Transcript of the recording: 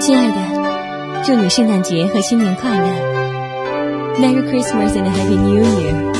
亲爱的，祝你圣诞节和新年快乐 ！Merry Christmas and a Happy New Year！